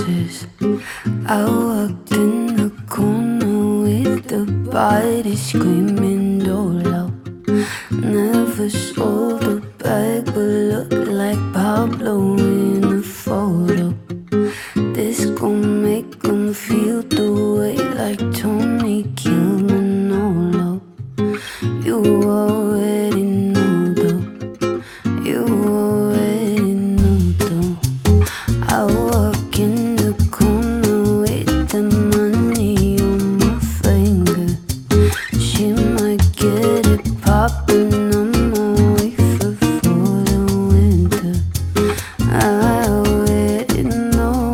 roses. I walked in the corner with the body screaming dolo. Never sold a bag but looked like Pablo in a photo. This gon' make them feel the way like Tony killed Manolo. You already know though. You already know though. I walk in the corner with the money on my finger. She might get it poppin'. I'm a wafer for the winter. I already know,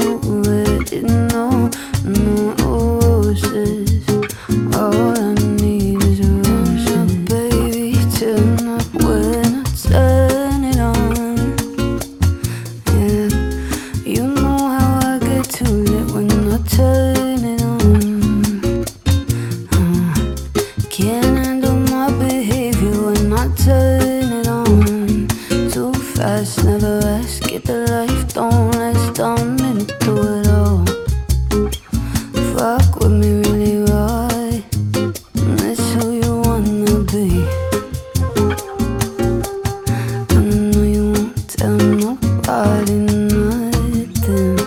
no roses. All I need is roses. Baby, turn up when I turn it on. Yeah, you know how I get too lit when I turn it on. Can't handle my behavior when I turn it on. Too fast, never ask, get the life, don't last, dumb into it all. Fuck with me really right, that's who you wanna be. And I know you won't tell nobody nothing.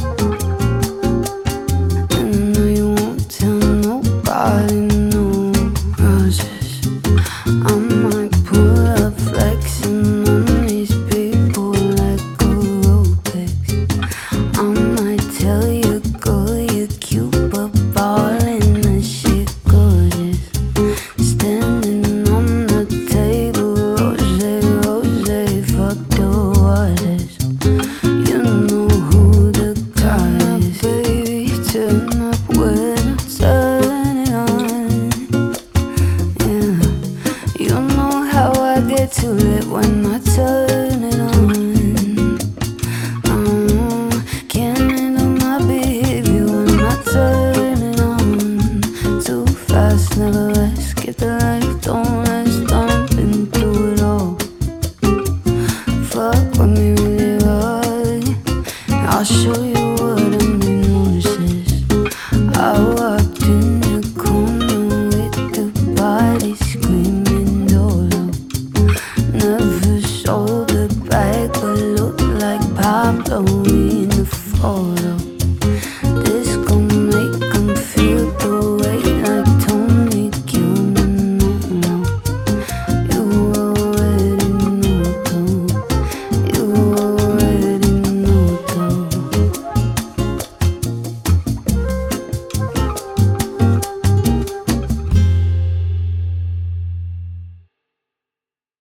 And I know you won't tell nobody no roses. I might pull up flexing on these people like a Rolex. I might tell you girl you're cute but ballin' that shit gorgeous. Standing on the table, rose, fuck the waters. You know who the guy is. Baby, turn up when I turn it on. Yeah, you know how I get too lit when I turn it on. Can't handle my behavior when I turn it on. Too fast, never ask, get the life, don't last, dump into it all. Fuck with me really right, I'll show you what I mean roses. I walked in the corner with the body screaming dolo. Never sold a bag but looked like Pablo in a photo.